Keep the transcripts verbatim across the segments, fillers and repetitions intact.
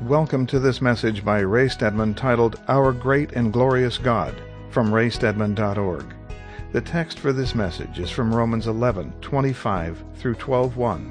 Welcome to this message by Ray Stedman titled, Our Great and Glorious God, from ray stedman dot org. The text for this message is from Romans eleven, twenty-five through twelve one.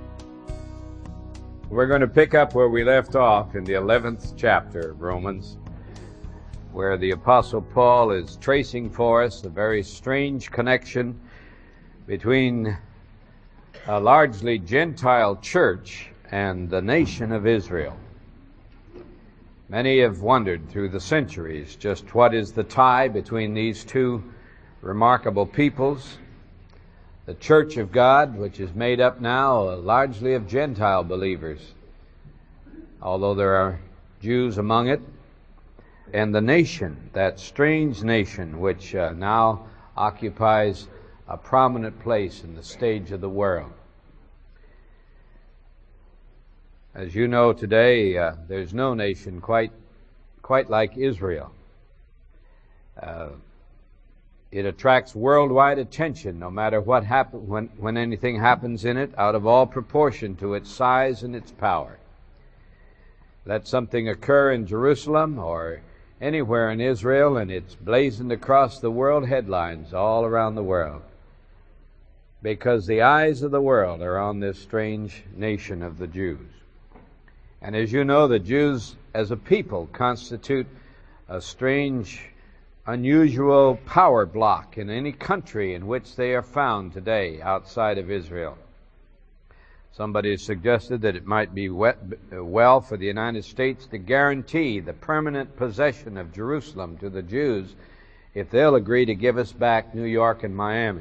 We're going to pick up where we left off in the eleventh chapter of Romans, where the Apostle Paul is tracing for us a very strange connection between a largely Gentile church and the nation of Israel. Many have wondered through the centuries just what is the tie between these two remarkable peoples. The Church of God, which is made up now largely of Gentile believers, although there are Jews among it, and the nation, that strange nation which uh, now occupies a prominent place in the stage of the world. As you know today, uh, there's no nation quite quite like Israel. Uh, it attracts worldwide attention no matter what happen, when, when anything happens in it, out of all proportion to its size and its power. Let something occur in Jerusalem or anywhere in Israel, and it's blazoned across the world headlines all around the world, because the eyes of the world are on this strange nation of the Jews. And as you know, the Jews as a people constitute a strange, unusual power block in any country in which they are found today outside of Israel. Somebody has suggested that it might be well for the United States to guarantee the permanent possession of Jerusalem to the Jews if they'll agree to give us back New York and Miami.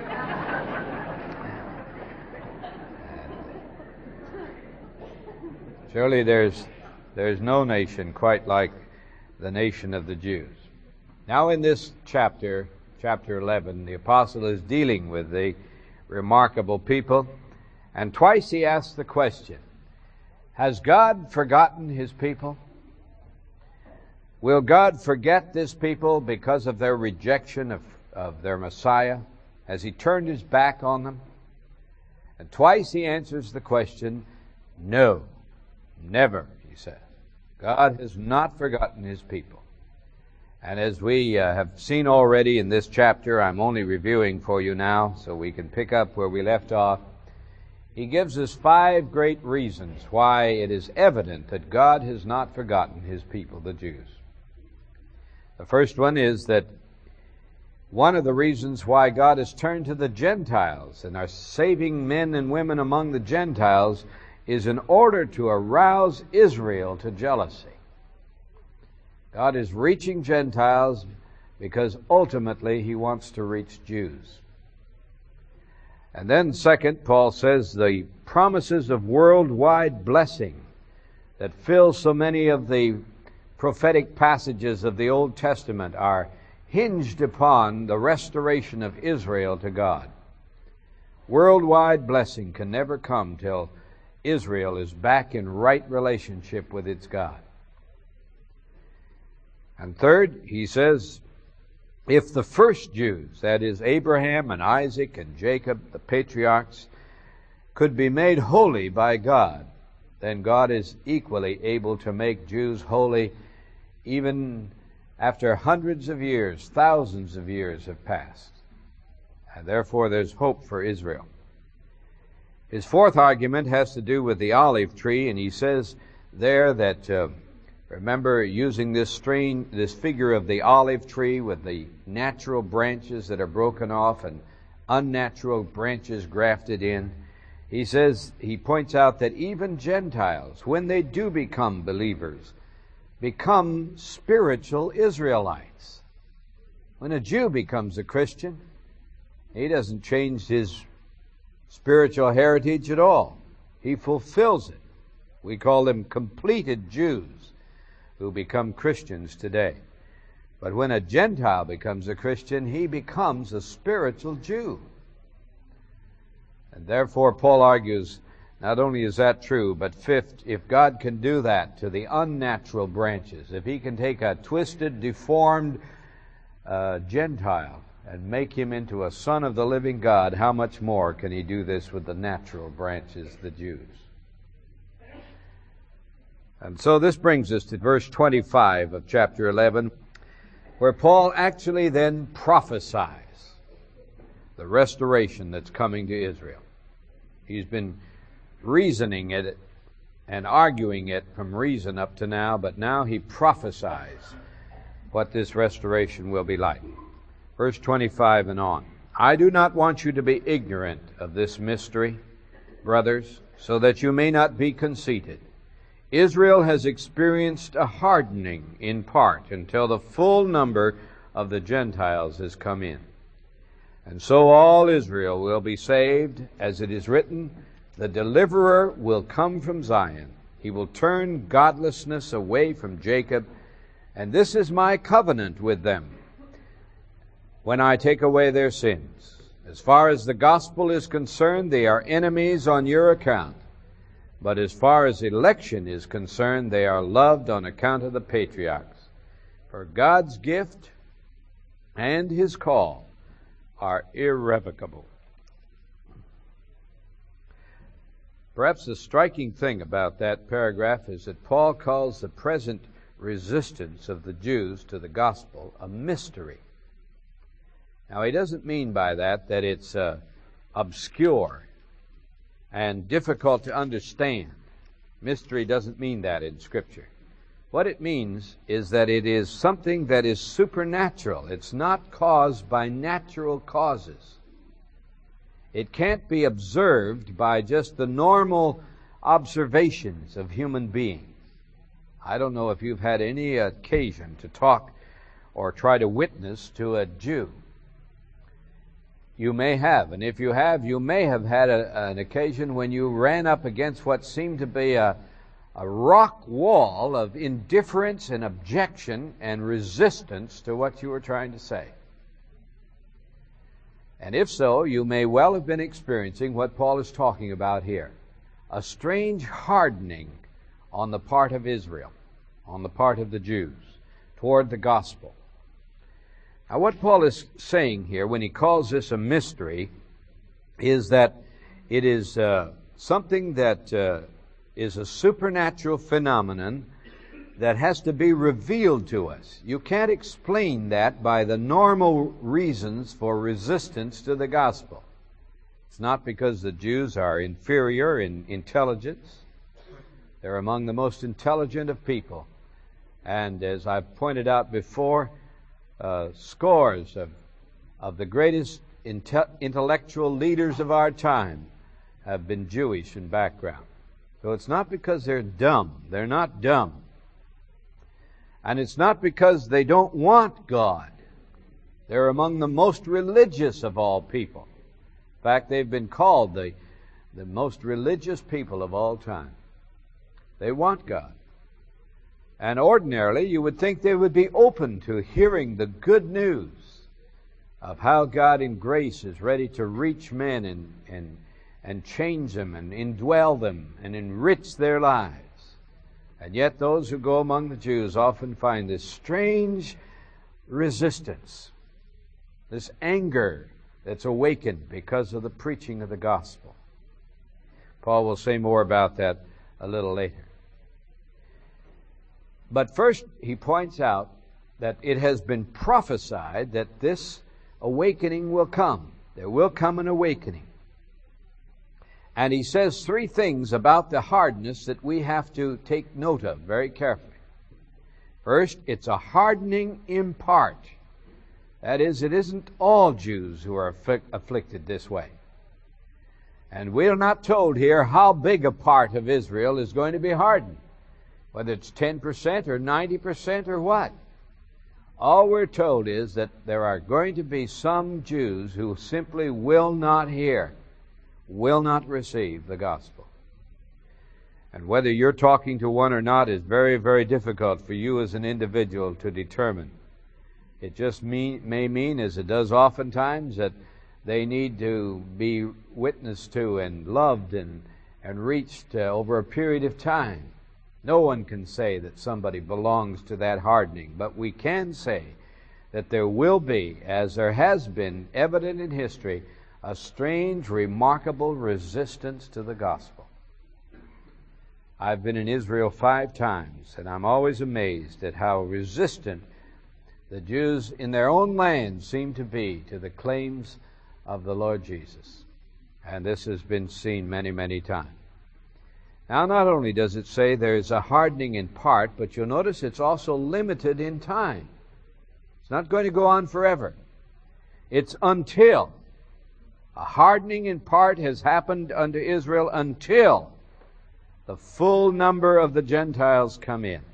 Surely there's there's no nation quite like the nation of the Jews. Now in this chapter, chapter eleven, the apostle is dealing with the remarkable people, and twice he asks the question, has God forgotten his people? Will God forget this people because of their rejection of, of their Messiah? Has he turned his back on them? And twice he answers the question, no. Never, he says. God has not forgotten his people. And as we uh, have seen already in this chapter, I'm only reviewing for you now so we can pick up where we left off. He gives us five great reasons why it is evident that God has not forgotten his people, the Jews. The first one is that one of the reasons why God has turned to the Gentiles and are saving men and women among the Gentiles is in order to arouse Israel to jealousy. God is reaching Gentiles because ultimately he wants to reach Jews. And then second, Paul says the promises of worldwide blessing that fill so many of the prophetic passages of the Old Testament are hinged upon the restoration of Israel to God. Worldwide blessing can never come till Israel is back in right relationship with its God. And third, he says, if the first Jews, that is Abraham and Isaac and Jacob, the patriarchs, could be made holy by God, then God is equally able to make Jews holy even after hundreds of years, thousands of years have passed. And therefore there's hope for Israel. His fourth argument has to do with the olive tree, and he says there that, uh, remember, using this strain, this figure of the olive tree with the natural branches that are broken off and unnatural branches grafted in, he says, he points out that even Gentiles, when they do become believers, become spiritual Israelites. When a Jew becomes a Christian, he doesn't change his spiritual heritage at all. He fulfills it. We call them completed Jews who become Christians today. But when a Gentile becomes a Christian, he becomes a spiritual Jew. And therefore Paul argues, not only is that true, but fifth, if God can do that to the unnatural branches, if he can take a twisted, deformed uh, Gentile and make him into a son of the living God, how much more can he do this with the natural branches, the Jews? And so this brings us to verse twenty-five of chapter eleven, where Paul actually then prophesies the restoration that's coming to Israel. He's been reasoning it and arguing it from reason up to now, but now he prophesies what this restoration will be like. Verse twenty-five and on. I do not want you to be ignorant of this mystery, brothers, so that you may not be conceited. Israel has experienced a hardening in part until the full number of the Gentiles has come in. And so all Israel will be saved, as it is written, the deliverer will come from Zion. He will turn godlessness away from Jacob, and this is my covenant with them when I take away their sins. As far as the gospel is concerned, they are enemies on your account. But as far as election is concerned, they are loved on account of the patriarchs. For God's gift and His call are irrevocable. Perhaps the striking thing about that paragraph is that Paul calls the present resistance of the Jews to the gospel a mystery. Now, he doesn't mean by that that it's uh, obscure and difficult to understand. Mystery doesn't mean that in Scripture. What it means is that it is something that is supernatural. It's not caused by natural causes. It can't be observed by just the normal observations of human beings. I don't know if you've had any occasion to talk or try to witness to a Jew. You may have, and if you have, you may have had a, an occasion when you ran up against what seemed to be a, a rock wall of indifference and objection and resistance to what you were trying to say. And if so, you may well have been experiencing what Paul is talking about here, a strange hardening on the part of Israel, on the part of the Jews, toward the gospel. Now, what Paul is saying here when he calls this a mystery is that it is uh, something that uh, is a supernatural phenomenon that has to be revealed to us. You can't explain that by the normal reasons for resistance to the gospel. It's not because the Jews are inferior in intelligence. They're among the most intelligent of people. And as I've pointed out before, Uh, scores of, of the greatest inte- intellectual leaders of our time have been Jewish in background. So it's not because they're dumb. They're not dumb. And it's not because they don't want God. They're among the most religious of all people. In fact, they've been called the, the most religious people of all time. They want God. And ordinarily, you would think they would be open to hearing the good news of how God in grace is ready to reach men and, and, and change them and indwell them and enrich their lives. And yet those who go among the Jews often find this strange resistance, this anger that's awakened because of the preaching of the gospel. Paul will say more about that a little later. But first, he points out that it has been prophesied that this awakening will come. There will come an awakening. And he says three things about the hardness that we have to take note of very carefully. First, it's a hardening in part. That is, it isn't all Jews who are afflic- afflicted this way. And we're not told here how big a part of Israel is going to be hardened. Whether it's ten percent or ninety percent or what. All we're told is that there are going to be some Jews who simply will not hear, will not receive the gospel. And whether you're talking to one or not is very, very difficult for you as an individual to determine. It just mean, may mean, as it does oftentimes, that they need to be witnessed to and loved and, and reached uh, over a period of time. No one can say that somebody belongs to that hardening, but we can say that there will be, as there has been evident in history, a strange, remarkable resistance to the gospel. I've been in Israel five times, and I'm always amazed at how resistant the Jews in their own land seem to be to the claims of the Lord Jesus. And this has been seen many, many times. Now, not only does it say there is a hardening in part, but you'll notice it's also limited in time. It's not going to go on forever. It's until. A hardening in part has happened unto Israel until the full number of the Gentiles come in.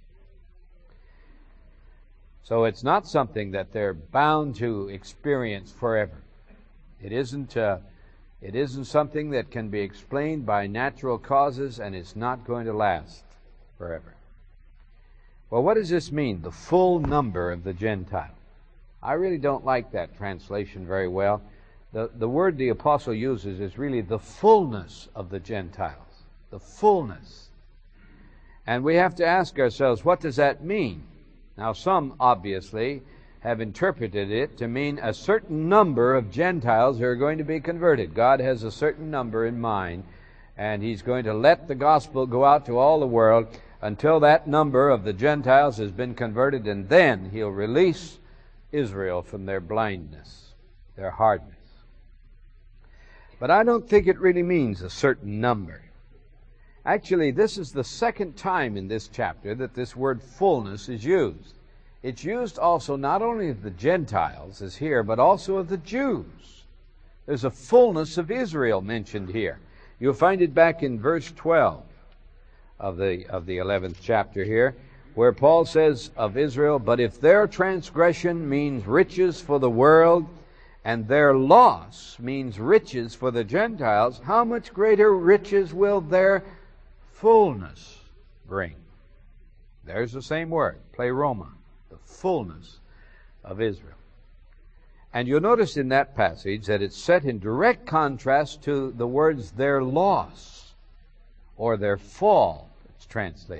So it's not something that they're bound to experience forever. It isn't, uh, it isn't something that can be explained by natural causes, and it's not going to last forever. Well, what does this mean, the full number of the Gentiles? I really don't like that translation very well. The, the word the apostle uses is really the fullness of the Gentiles. The fullness. And we have to ask ourselves, what does that mean? Now, some obviously have interpreted it to mean a certain number of Gentiles who are going to be converted. God has a certain number in mind, and He's going to let the gospel go out to all the world until that number of the Gentiles has been converted, and then He'll release Israel from their blindness, their hardness. But I don't think it really means a certain number. Actually, this is the second time in this chapter that this word fullness is used. It's used also not only of the Gentiles, as here, but also of the Jews. There's a fullness of Israel mentioned here. You'll find it back in verse twelve of the, of the eleventh chapter here, where Paul says of Israel, "But if their transgression means riches for the world, and their loss means riches for the Gentiles, how much greater riches will their fullness bring?" There's the same word, pleroma, the fullness of Israel. And you'll notice in that passage that it's set in direct contrast to the words "their loss" or "their fall," it's translated.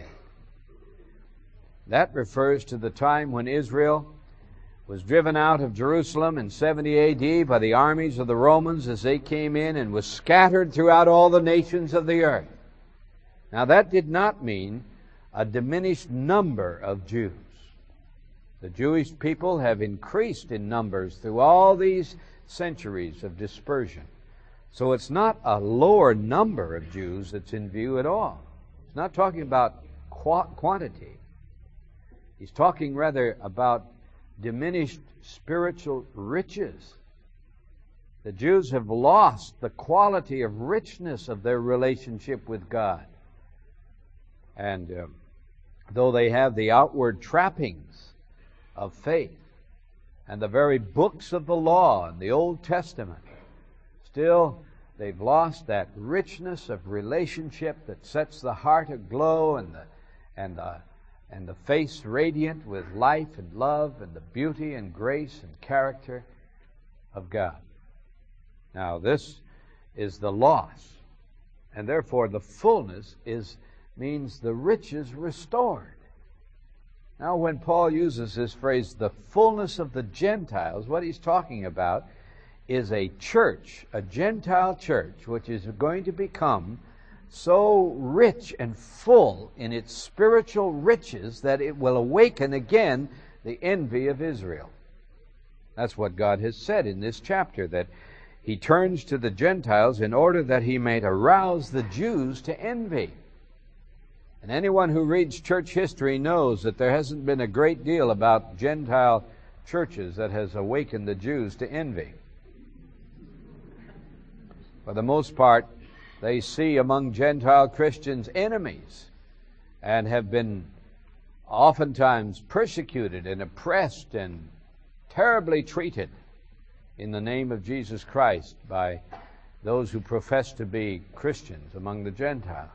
That refers to the time when Israel was driven out of Jerusalem in seventy A D by the armies of the Romans as they came in, and was scattered throughout all the nations of the earth. Now, that did not mean a diminished number of Jews. The Jewish people have increased in numbers through all these centuries of dispersion. So it's not a lower number of Jews that's in view at all. It's not talking about qu- quantity. He's talking rather about diminished spiritual riches. The Jews have lost the quality of richness of their relationship with God. And um, though they have the outward trappings of faith and the very books of the law in the Old Testament, still they've lost that richness of relationship that sets the heart aglow and the and the and the face radiant with life and love and the beauty and grace and character of God. Now, this is the loss, and therefore the fullness is means the riches restored. Now, when Paul uses this phrase, the fullness of the Gentiles, what he's talking about is a church, a Gentile church, which is going to become so rich and full in its spiritual riches that it will awaken again the envy of Israel. That's what God has said in this chapter, that He turns to the Gentiles in order that He may arouse the Jews to envy. And anyone who reads church history knows that there hasn't been a great deal about Gentile churches that has awakened the Jews to envy. For the most part, they see among Gentile Christians enemies and have been oftentimes persecuted and oppressed and terribly treated in the name of Jesus Christ by those who profess to be Christians among the Gentiles.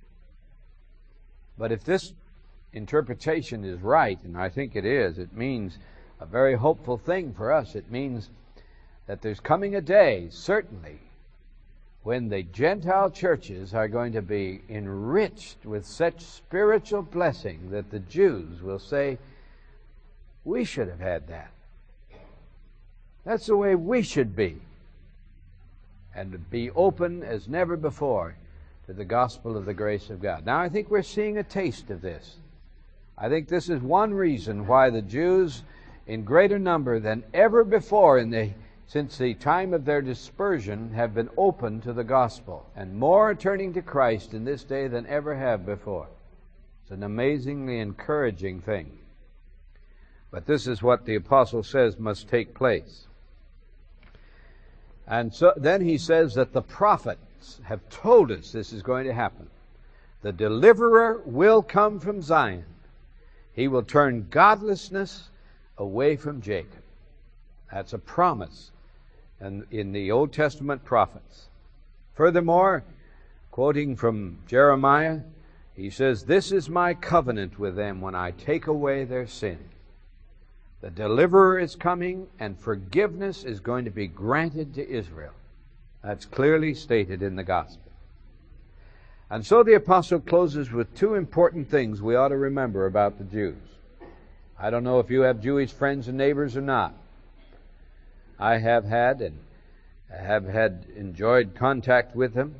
But if this interpretation is right, and I think it is, it means a very hopeful thing for us. It means that there's coming a day, certainly, when the Gentile churches are going to be enriched with such spiritual blessing that the Jews will say, "We should have had that. That's the way we should be." And be open as never before to the gospel of the grace of God. Now, I think we're seeing a taste of this. I think this is one reason why the Jews, in greater number than ever before in the since the time of their dispersion, have been open to the gospel, and more turning to Christ in this day than ever have before. It's an amazingly encouraging thing. But this is what the apostle says must take place. And so then he says that the prophets have told us this is going to happen. The deliverer will come from Zion. He will turn godlessness away from Jacob. That's a promise and in the Old Testament prophets. Furthermore, quoting from Jeremiah, he says, "This is my covenant with them when I take away their sin." The deliverer is coming, and forgiveness is going to be granted to Israel. That's clearly stated in the gospel. And so the apostle closes with two important things we ought to remember about the Jews. I don't know if you have Jewish friends and neighbors or not. I have had and have had enjoyed contact with them.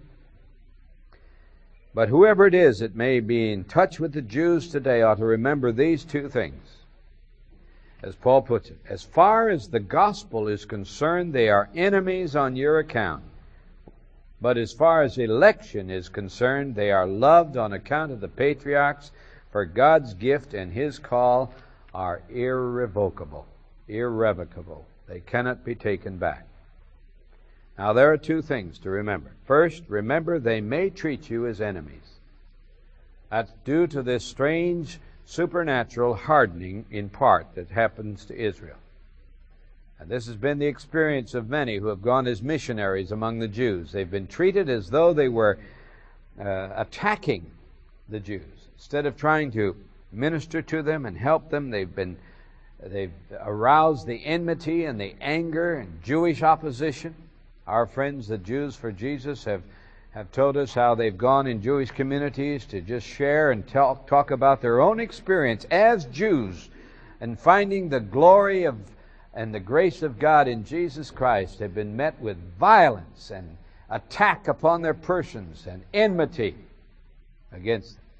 But whoever it is that may be in touch with the Jews today ought to remember these two things. As Paul puts it, as far as the gospel is concerned, they are enemies on your account. But as far as election is concerned, they are loved on account of the patriarchs, for God's gift and His call are irrevocable, irrevocable. They cannot be taken back. Now, there are two things to remember. First, remember they may treat you as enemies. That's due to this strange supernatural hardening in part that happens to Israel. And this has been the experience of many who have gone as missionaries among the Jews. They've been treated as though they were uh, attacking the Jews. Instead of trying to minister to them and help them, they've been they've aroused the enmity and the anger and Jewish opposition. Our friends, the Jews for Jesus, have have told us how they've gone in Jewish communities to just share and talk, talk about their own experience as Jews and finding the glory of and the grace of God in Jesus Christ. Have been met with violence and attack upon their persons and enmity against them.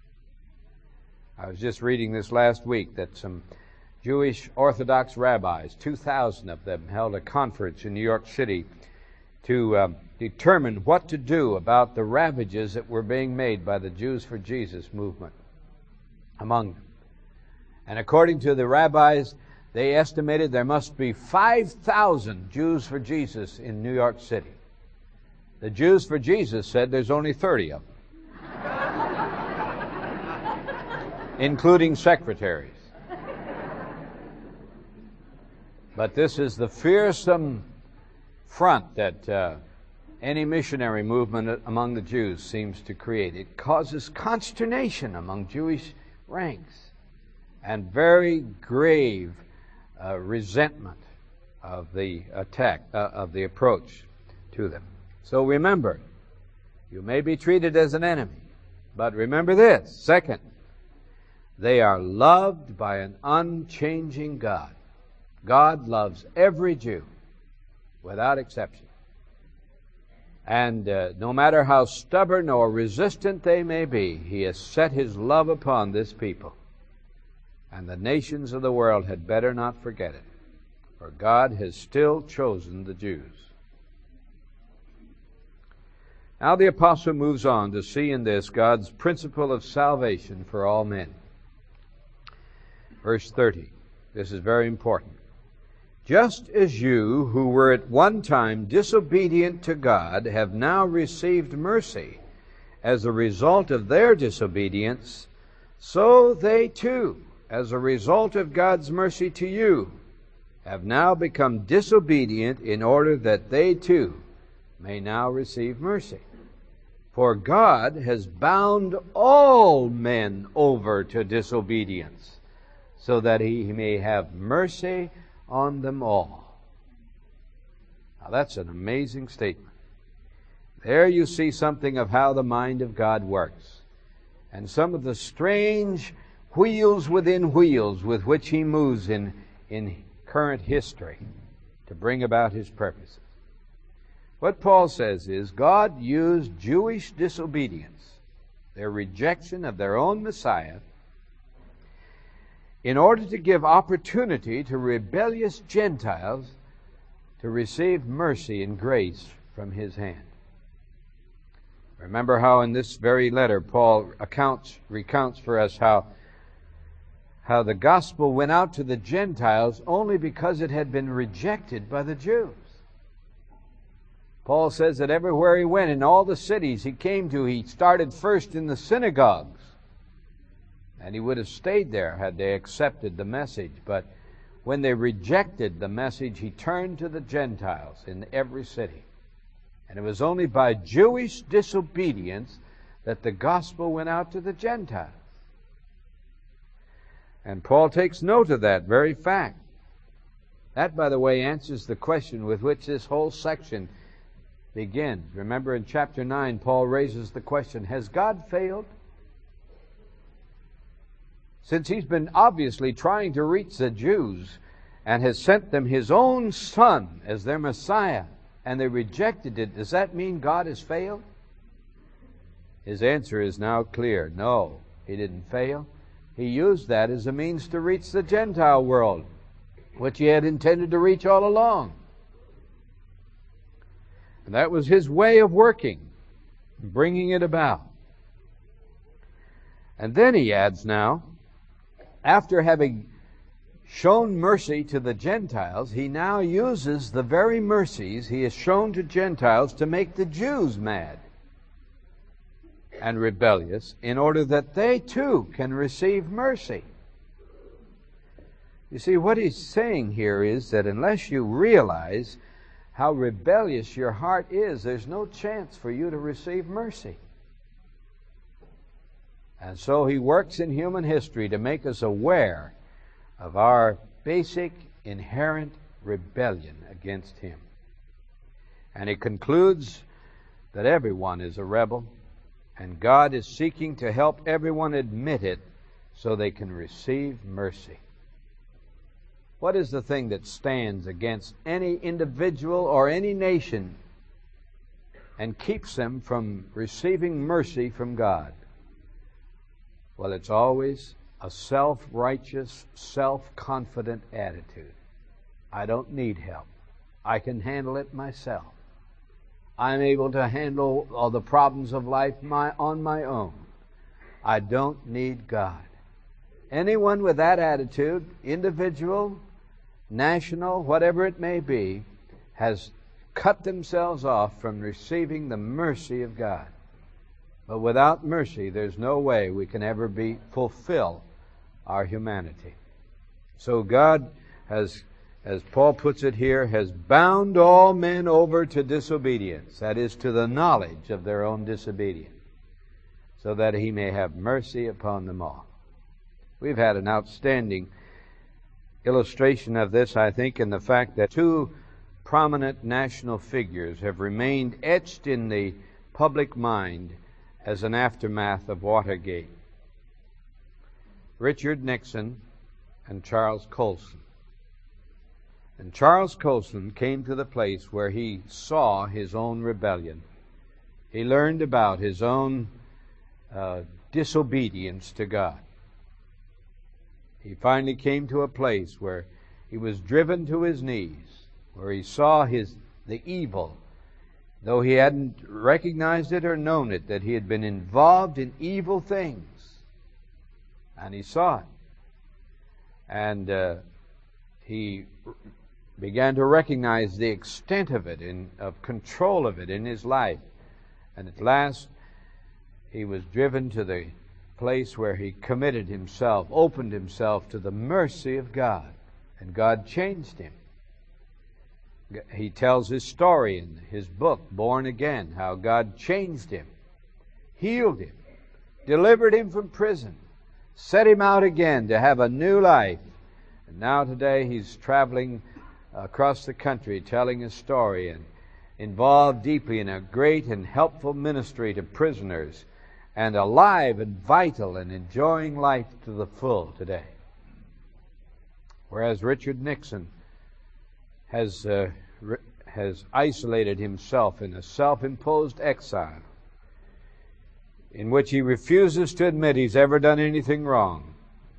I was just reading this last week that some Jewish Orthodox rabbis, two thousand of them, held a conference in New York City to um, determine what to do about the ravages that were being made by the Jews for Jesus movement among them. And according to the rabbis, they estimated there must be five thousand Jews for Jesus in New York City. The Jews for Jesus said there's only thirty of them, including secretaries. But this is the fearsome front that uh, any missionary movement among the Jews seems to create. It causes consternation among Jewish ranks and very grave uh, resentment of the attack, uh, of the approach to them. So remember, you may be treated as an enemy, but remember this. Second, they are loved by an unchanging God. God loves every Jew without exception. And uh, no matter how stubborn or resistant they may be, He has set His love upon this people. And the nations of the world had better not forget it, for God has still chosen the Jews. Now the apostle moves on to see in this God's principle of salvation for all men. Verse thirty. This is very important. Just as you, who were at one time disobedient to God, have now received mercy as a result of their disobedience, so they too, as a result of God's mercy to you, have now become disobedient in order that they too may now receive mercy. For God has bound all men over to disobedience, so that He may have mercy on them all. Now that's an amazing statement. There you see something of how the mind of God works, and some of the strange wheels within wheels with which He moves in, in current history to bring about His purposes. What Paul says is God used Jewish disobedience, their rejection of their own Messiah, in order to give opportunity to rebellious Gentiles to receive mercy and grace from His hand. Remember how in this very letter Paul accounts, recounts for us how, how the gospel went out to the Gentiles only because it had been rejected by the Jews. Paul says that everywhere he went, in all the cities he came to, he started first in the synagogues. And he would have stayed there had they accepted the message. But when they rejected the message, he turned to the Gentiles in every city. And it was only by Jewish disobedience that the gospel went out to the Gentiles. And Paul takes note of that very fact. That, by the way, answers the question with which this whole section begins. Remember in chapter nine, Paul raises the question, has God failed? Since He's been obviously trying to reach the Jews and has sent them His own Son as their Messiah, and they rejected it, does that mean God has failed? His answer is now clear. No, He didn't fail. He used that as a means to reach the Gentile world, which He had intended to reach all along. And that was His way of working, bringing it about. And then He adds now, after having shown mercy to the Gentiles, He now uses the very mercies He has shown to Gentiles to make the Jews mad and rebellious in order that they too can receive mercy. You see, what he's saying here is that unless you realize how rebellious your heart is, there's no chance for you to receive mercy. And so He works in human history to make us aware of our basic, inherent rebellion against Him. And He concludes that everyone is a rebel, and God is seeking to help everyone admit it so they can receive mercy. What is the thing that stands against any individual or any nation and keeps them from receiving mercy from God? Well, it's always a self-righteous, self-confident attitude. I don't need help. I can handle it myself. I'm able to handle all the problems of life my, on my own. I don't need God. Anyone with that attitude, individual, national, whatever it may be, has cut themselves off from receiving the mercy of God. But without mercy, there's no way we can ever be fulfill our humanity. So God has, as Paul puts it here, has bound all men over to disobedience, that is, to the knowledge of their own disobedience, so that He may have mercy upon them all. We've had an outstanding illustration of this, I think, in the fact that two prominent national figures have remained etched in the public mind as an aftermath of Watergate. Richard Nixon and Charles Colson. And Charles Colson came to the place where he saw his own rebellion. He learned about his own uh, disobedience to God. He finally came to a place where he was driven to his knees, where he saw his the evil, though he hadn't recognized it or known it, that he had been involved in evil things. And he saw it. And uh, he began to recognize the extent of it, and of control of it in his life. And at last, he was driven to the place where he committed himself, opened himself to the mercy of God. And God changed him. He tells his story in his book, Born Again, how God changed him, healed him, delivered him from prison, set him out again to have a new life. And now today he's traveling across the country telling his story and involved deeply in a great and helpful ministry to prisoners, and alive and vital and enjoying life to the full today. Whereas Richard Nixon has uh, re- has isolated himself in a self-imposed exile in which he refuses to admit he's ever done anything wrong.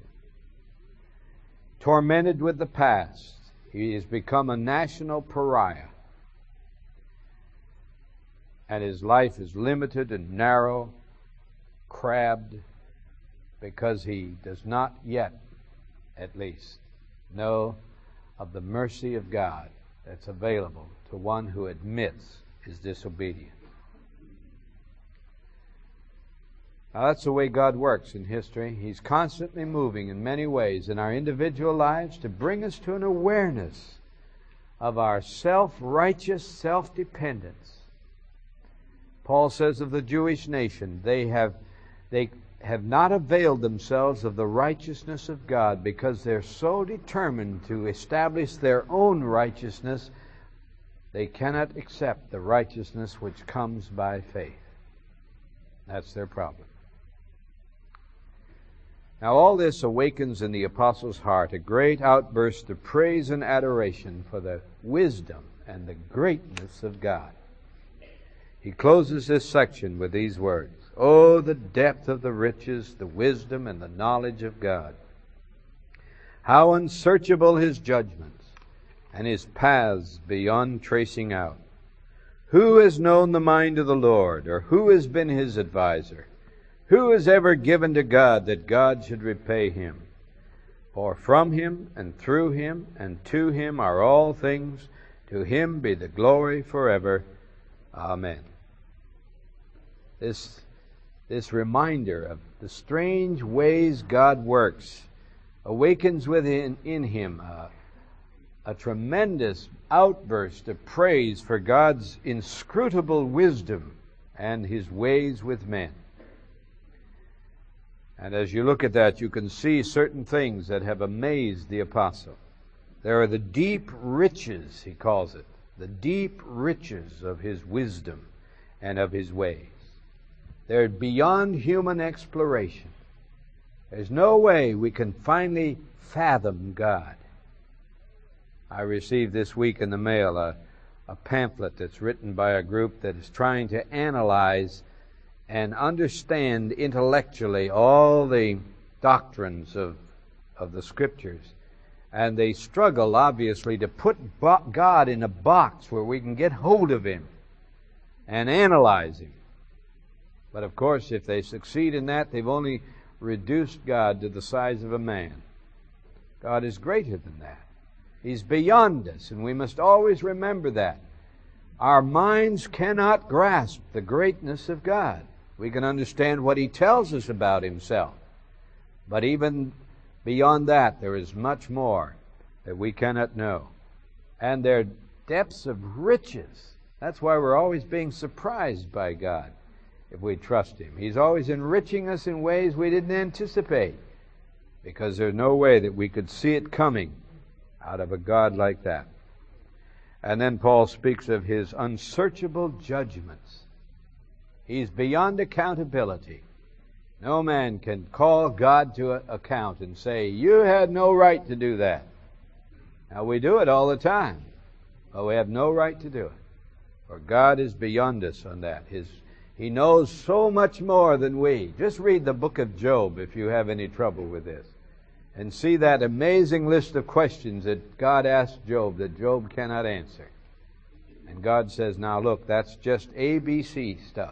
Tormented with the past, he has become a national pariah. And his life is limited and narrow, crabbed, because he does not yet, at least, know of the mercy of God that's available to one who admits his disobedience. Now, that's the way God works in history. He's constantly moving in many ways in our individual lives to bring us to an awareness of our self-righteous self-dependence. Paul says of the Jewish nation, they have, they have not availed themselves of the righteousness of God because they're so determined to establish their own righteousness, they cannot accept the righteousness which comes by faith. That's their problem. Now, all this awakens in the apostle's heart a great outburst of praise and adoration for the wisdom and the greatness of God. He closes this section with these words, "Oh, the depth of the riches, the wisdom, and the knowledge of God! How unsearchable His judgments, and His paths beyond tracing out! Who has known the mind of the Lord, or who has been His advisor? Who has ever given to God that God should repay him? For from Him, and through Him, and to Him are all things. To Him be the glory forever. Amen." This, this reminder of the strange ways God works awakens within in him a, a tremendous outburst of praise for God's inscrutable wisdom and His ways with men. And as you look at that, you can see certain things that have amazed the apostle. There are the deep riches, he calls it, the deep riches of His wisdom and of His ways. They're beyond human exploration. There's no way we can finally fathom God. I received this week in the mail a, a pamphlet that's written by a group that is trying to analyze and understand intellectually all the doctrines of, of the Scriptures. And they struggle, obviously, to put God in a box where we can get hold of Him and analyze Him. But of course, if they succeed in that, they've only reduced God to the size of a man. God is greater than that. He's beyond us, and we must always remember that. Our minds cannot grasp the greatness of God. We can understand what He tells us about Himself. But even beyond that, there is much more that we cannot know. And there are depths of riches. That's why we're always being surprised by God if we trust Him. He's always enriching us in ways we didn't anticipate, because there's no way that we could see it coming out of a God like that. And then Paul speaks of His unsearchable judgments. He's beyond accountability. No man can call God to account and say, "You had no right to do that." Now, we do it all the time, but we have no right to do it. For God is beyond us on that. His, He knows so much more than we. Just read the book of Job if you have any trouble with this, and see that amazing list of questions that God asked Job that Job cannot answer. And God says, "Now look, that's just A B C stuff.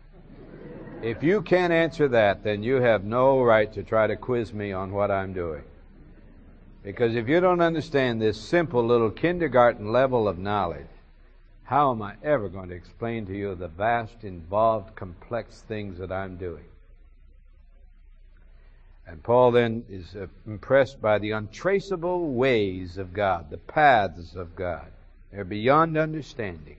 If you can't answer that, then you have no right to try to quiz me on what I'm doing. Because if you don't understand this simple little kindergarten level of knowledge, how am I ever going to explain to you the vast, involved, complex things that I'm doing?" And Paul then is uh, impressed by the untraceable ways of God, the paths of God. They're beyond understanding.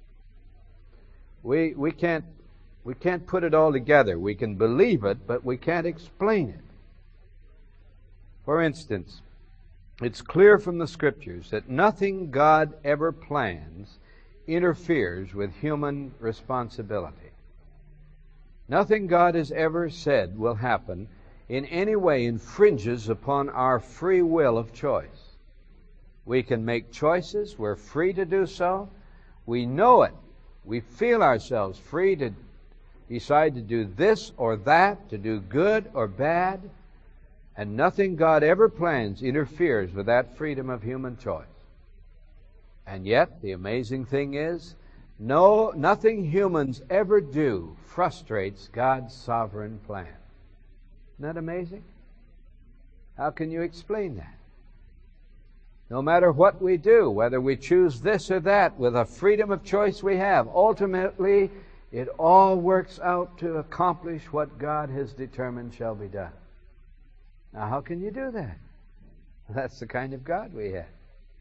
We, we can't We can't put it all together. We can believe it, but we can't explain it. For instance, it's clear from the Scriptures that nothing God ever plans interferes with human responsibility. Nothing God has ever said will happen in any way infringes upon our free will of choice. We can make choices. We're free to do so. We know it. We feel ourselves free to decide to do this or that, to do good or bad, and nothing God ever plans interferes with that freedom of human choice. And yet, the amazing thing is, no, nothing humans ever do frustrates God's sovereign plan. Isn't that amazing? How can you explain that? No matter what we do, whether we choose this or that, with a freedom of choice we have, ultimately it all works out to accomplish what God has determined shall be done. Now, how can you do that? That's the kind of God we have.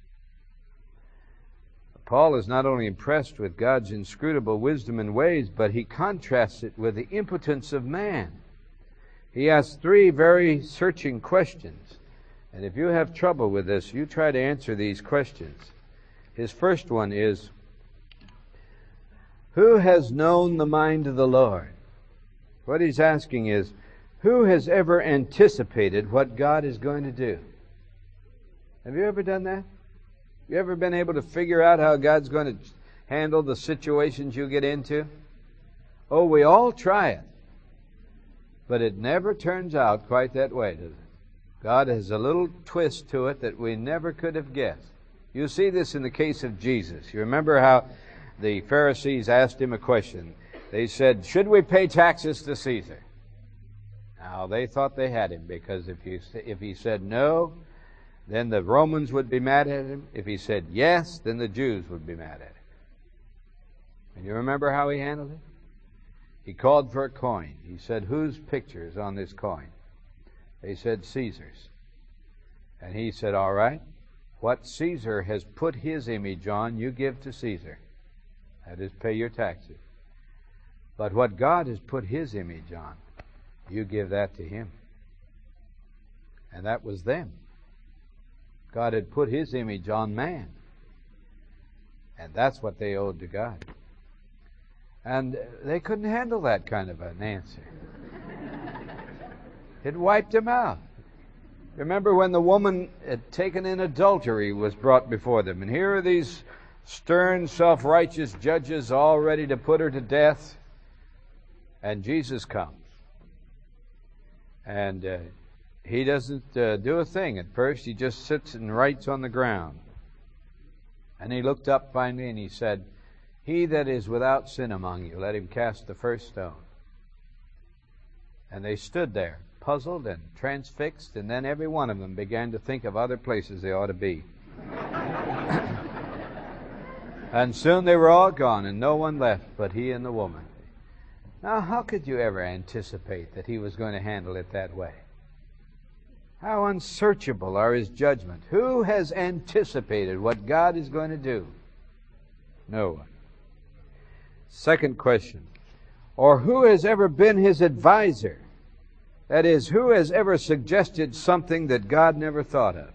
Paul is not only impressed with God's inscrutable wisdom and ways, but he contrasts it with the impotence of man. He asks three very searching questions. And if you have trouble with this, you try to answer these questions. His first one is, who has known the mind of the Lord? What he's asking is, who has ever anticipated what God is going to do? Have you ever done that? You ever been able to figure out how God's going to handle the situations you get into? Oh, we all try it. But it never turns out quite that way, does it? God has a little twist to it that we never could have guessed. You see this in the case of Jesus. You remember how the Pharisees asked him a question. They said, should we pay taxes to Caesar? Now, they thought they had him, because if he, if he said no, then the Romans would be mad at him. If he said yes, then the Jews would be mad at him. And you remember how he handled it? He called for a coin. He said, whose picture is on this coin? They said, Caesar's. And he said, all right, what Caesar has put his image on, you give to Caesar. That is, pay your taxes. But what God has put his image on, you give that to him. And that was them. God had put his image on man. And that's what they owed to God. And they couldn't handle that kind of an answer. It wiped them out. Remember when the woman had taken in adultery was brought before them. And here are these stern, self-righteous judges all ready to put her to death. And Jesus comes. And uh, he doesn't uh, do a thing at first. He just sits and writes on the ground. And he looked up finally and he said, he that is without sin among you, let him cast the first stone. And they stood there, puzzled and transfixed, and then every one of them began to think of other places they ought to be. And soon they were all gone, and no one left but he and the woman. Now, how could you ever anticipate that he was going to handle it that way? How unsearchable are his judgments. Who has anticipated what God is going to do? No one. Second question. Or who has ever been his advisor? That is, who has ever suggested something that God never thought of?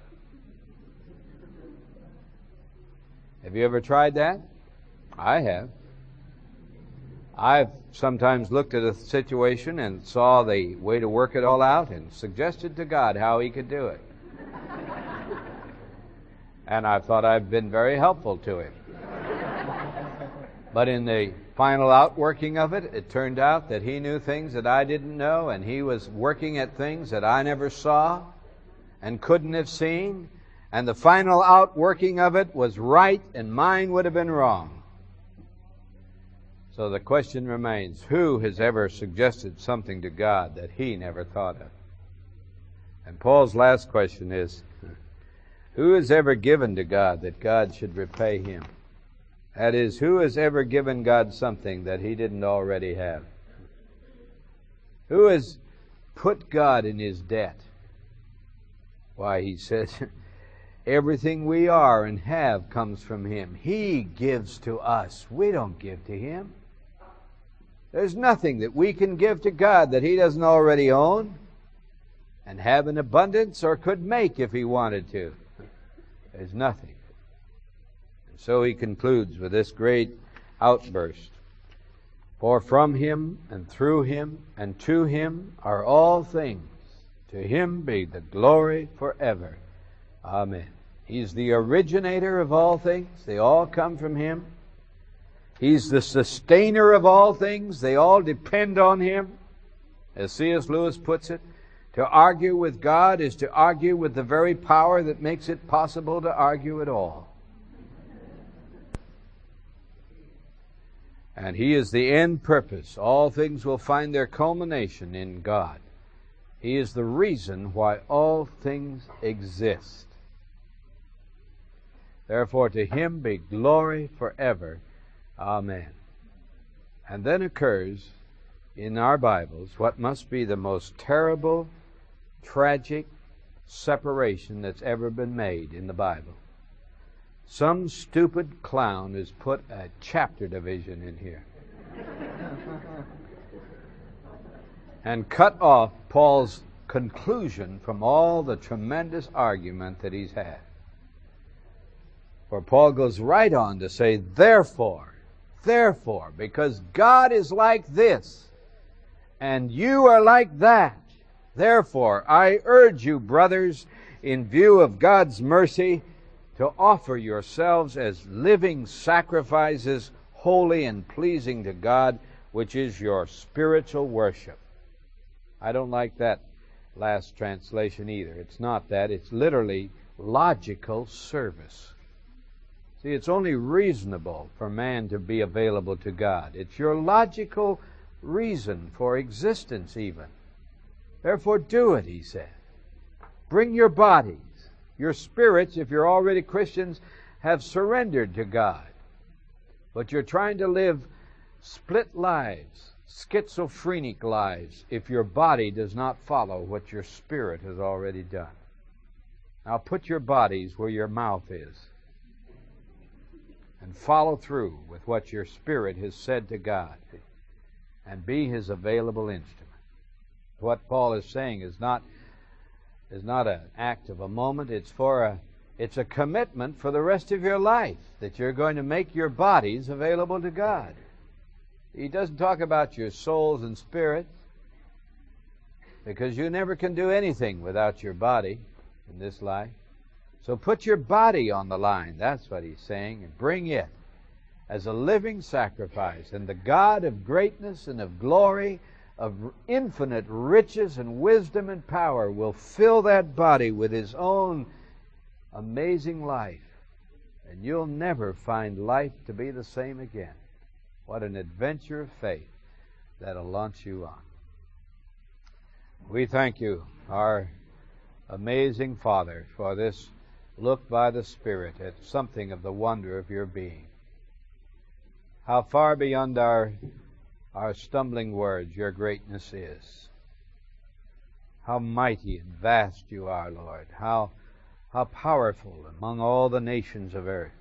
Have you ever tried that? I have. I've sometimes looked at a situation and saw the way to work it all out and suggested to God how he could do it. And I thought I've been very helpful to him. But in the final outworking of it, it turned out that he knew things that I didn't know, and he was working at things that I never saw and couldn't have seen. And the final outworking of it was right, and mine would have been wrong. So the question remains, who has ever suggested something to God that he never thought of? And Paul's last question is, who has ever given to God that God should repay him? That is, who has ever given God something that he didn't already have? Who has put God in his debt? Why, he says, everything we are and have comes from him. He gives to us. We don't give to him. There's nothing that we can give to God that he doesn't already own and have in abundance or could make if he wanted to. There's nothing. And so he concludes with this great outburst. For from him and through him and to him are all things. To him be the glory forever. Amen. He's the originator of all things. They all come from him. He's the sustainer of all things. They all depend on Him. As C S Lewis puts it, to argue with God is to argue with the very power that makes it possible to argue at all. And He is the end purpose. All things will find their culmination in God. He is the reason why all things exist. Therefore, to Him be glory forever. Amen. And then occurs in our Bibles what must be the most terrible, tragic separation that's ever been made in the Bible. Some stupid clown has put a chapter division in here and cut off Paul's conclusion from all the tremendous argument that he's had. For Paul goes right on to say, therefore, therefore, because God is like this, and you are like that, therefore, I urge you, brothers, in view of God's mercy, to offer yourselves as living sacrifices, holy and pleasing to God, which is your spiritual worship. I don't like that last translation either. It's not that. It's literally logical service. See, it's only reasonable for man to be available to God. It's your logical reason for existence even. Therefore do it, he said. Bring your bodies. Your spirits, if you're already Christians, have surrendered to God. But you're trying to live split lives, schizophrenic lives, if your body does not follow what your spirit has already done. Now put your bodies where your mouth is and follow through with what your spirit has said to God and be His available instrument. What Paul is saying is not is not an act of a moment. It's for a it's a commitment for the rest of your life that you're going to make your bodies available to God. He doesn't talk about your souls and spirits, because you never can do anything without your body in this life. So put your body on the line. That's what he's saying, and bring it as a living sacrifice. And the God of greatness and of glory, of infinite riches and wisdom and power, will fill that body with His own amazing life. And you'll never find life to be the same again. What an adventure of faith that'll launch you on. We thank you, our amazing Father, for this look by the Spirit at something of the wonder of your being. How far beyond our our stumbling words your greatness is. How mighty and vast you are, Lord. How, how powerful among all the nations of earth.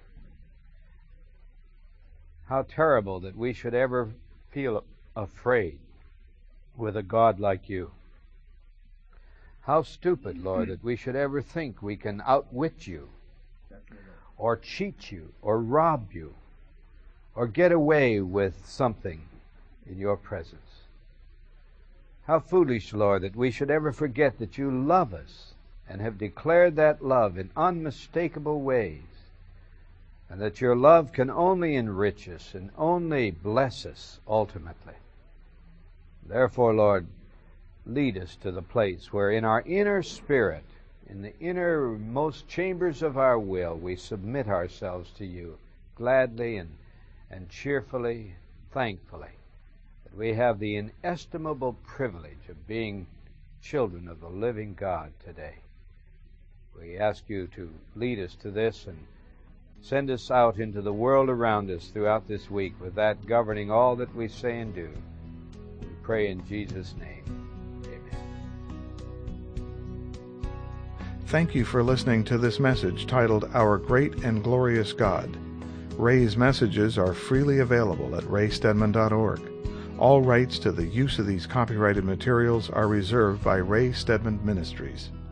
How terrible that we should ever feel afraid with a God like you. How stupid, Lord, that we should ever think we can outwit you, or cheat you, or rob you, or get away with something in your presence. How foolish, Lord, that we should ever forget that you love us and have declared that love in unmistakable ways, and that your love can only enrich us and only bless us ultimately. Therefore, Lord, lead us to the place where in our inner spirit, in the innermost chambers of our will, we submit ourselves to you gladly and, and cheerfully, thankfully, that we have the inestimable privilege of being children of the living God today. We ask you to lead us to this and send us out into the world around us throughout this week with that governing all that we say and do. We pray in Jesus' name. Thank you for listening to this message titled Our Great and Glorious God. Ray's messages are freely available at ray stedman dot org. All rights to the use of these copyrighted materials are reserved by Ray Stedman Ministries.